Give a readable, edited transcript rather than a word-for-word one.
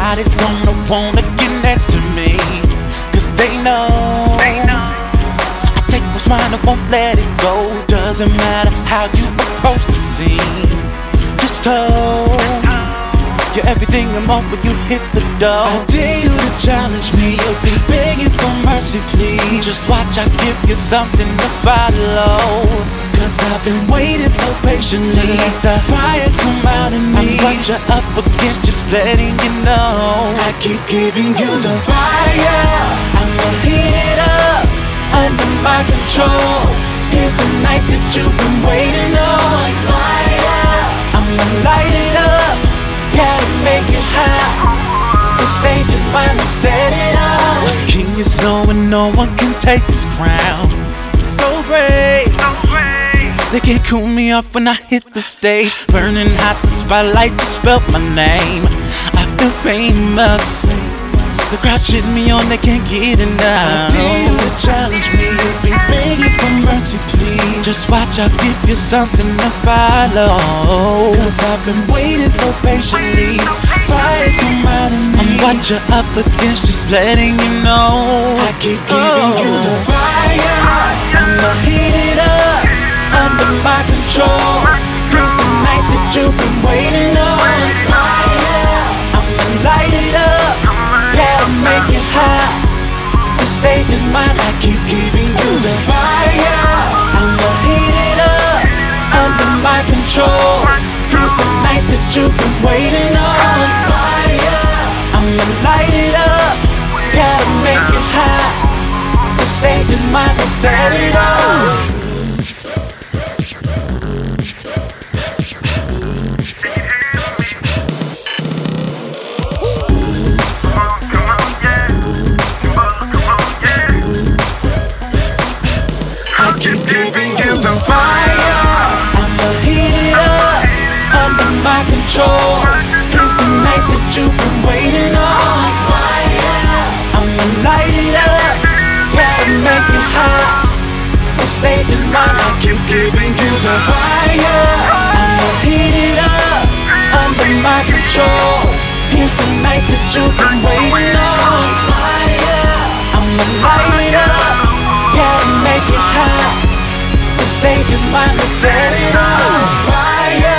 Everybody's gonna wanna get next to me, 'cause they know I take what's mine, I won't let it go. Doesn't matter how you approach the scene, just told you're everything and more when you hit the door. I dare you to challenge me, you'll be begging for mercy, please. Just watch, I give you something to follow, 'cause I've been waiting so patiently to let the fire come out of me. I'm what you're up against, just letting you know. I keep giving you the fire, I'ma heat it up under my control. Here's the night that you've been waiting on. Fire, I'ma light it up, gotta make it hot. The stage is mine, to set it up. The king is knowing no one can take his crown. It's so great, they can't cool me off when I hit the stage. Burning hot, the spotlight just spelled my name. I feel famous, the crowd cheers me on, they can't get enough. I dare you to challenge me, you'll be begging for mercy, please. Just watch, I'll give you something to follow, 'cause I've been waiting so patiently. Fire come out of me. I'm what you're up against, just letting you know. I keep giving you the fire, I'ma heat it up under my control. Here's the night that you've been waiting on. Fire, I'ma light it up, gotta make it hot. The stage is mine, I keep giving you the fire. I'ma heat it up under my control. Here's the night that you've been waiting on. Fire, I'ma light it up, gotta make it hot. The stage is mine, to set it up. Control. Here's the night that you've been waiting on. Fire, I'ma light it up, gotta make it hot. The stage is mine, I keep giving you the fire. I'ma heat it up under my control. Here's the night that you've been waiting on. Fire, I'ma light it up, gotta make it hot. The stage is mine, to set it on fire.